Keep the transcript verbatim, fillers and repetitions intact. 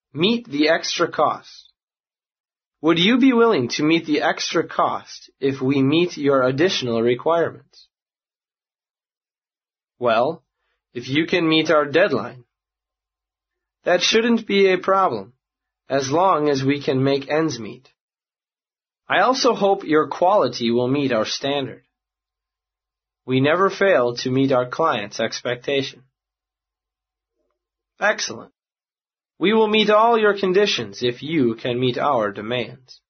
Meet the extra cost. Would you be willing to meet the extra cost if we meet your additional requirements? Well, if you can meet our deadline, that shouldn't be a problem, as long as we can make ends meet. I also hope your quality will meet our standard. We never fail to meet our client's expectation. Excellent. We will meet all your conditions if you can meet our demands.